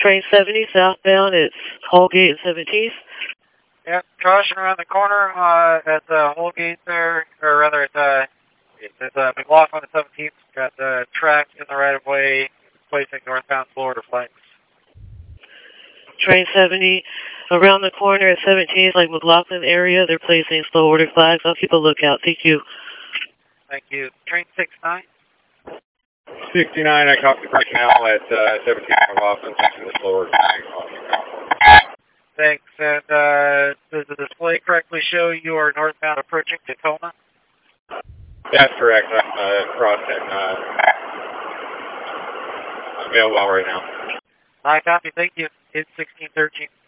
Train 70 southbound, it's Holgate and 17th. Yep, caution around the corner at the Holgate there, or rather at McLaughlin at 17th. Got the tracks in the right of way, placing northbound slow order flags. Train 70 around the corner at 17th, like McLaughlin area, they're placing slow order flags. I'll keep a lookout. Thank you. Thank you. Train 69. 69, I copy right now at 17th McLaughlin, placing the slow order flag. Thanks. And does the display correctly show you are northbound approaching Tacoma? That's correct. I'm crossing Mailwell right now. I copy. Thank you. It's 1613.